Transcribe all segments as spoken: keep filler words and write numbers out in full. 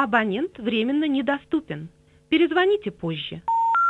Абонент временно недоступен. Перезвоните позже.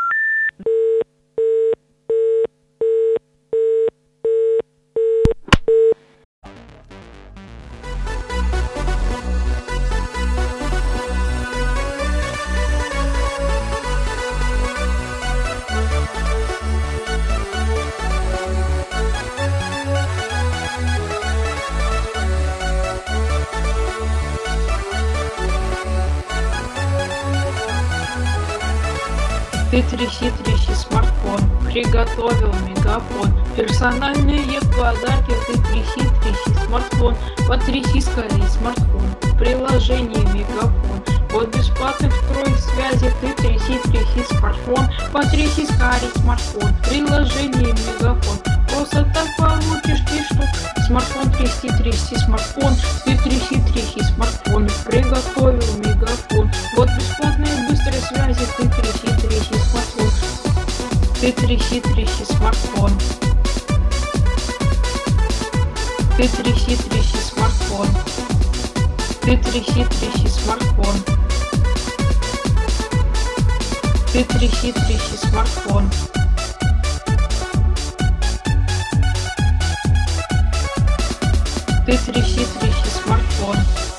Ты тряси, тряси смартфон, приготовил мегафон. Персональные подарки, ты тряси, тряси смартфон. Потряси скорее смартфон, в приложении мегафон. Вот бесплатный втрой связи, ты тряси, тряси смартфон. Потряси скорее смартфон, в приложении мегафон. Просто так получишь три штук. Смартфон тряси, тряси смартфон. Ты тряси, тряси смартфон, приготовил мегафон. Вот бесплатные быстрые связи, ты тряси, тряси смартфон. Ты тряси, тряси смартфон. Ты тряси, тряси смартфон. Ты тряси, тряси смартфон. Ты тряси, тряси смартфон. Ты тряси, тряси смартфон.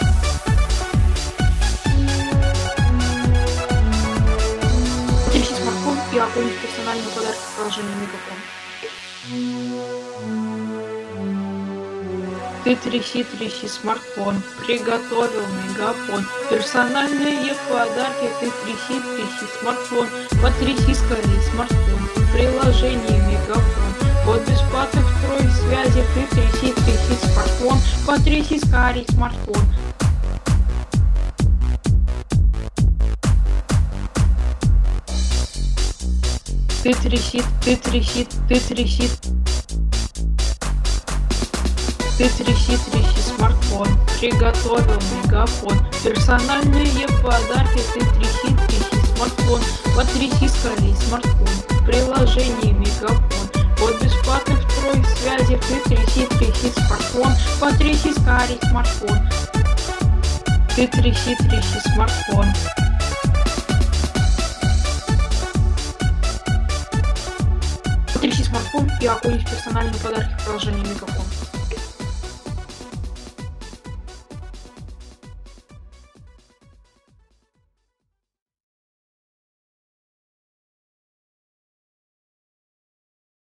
Тряси смартфон и окунь персональный подарок в приложении мегафон. Ты тряси, тряси смартфон, приготовил мегафон. Персональные подарки, ты тряси, тряси смартфон. Потряси скорее смартфон, в приложении мегафон. Вот бесплатный втрой связи, ты тряси, тряси смартфон. Потряси скорее смартфон. Ты тряси, ты тряси, ты тряси. Ты тряси, тряси смартфон, приготовил мегафон. Персональные подарки, ты тряси, тряси смартфон. Потряси скорее смартфон, в приложении мегафон. Вот бесплатный втрой связи, ты тряси, тряси смартфон. Потряси скорее смартфон. Ты тряси, тряси смартфон. Потряси смартфон и окунись в персональные подарки в приложении мегафон.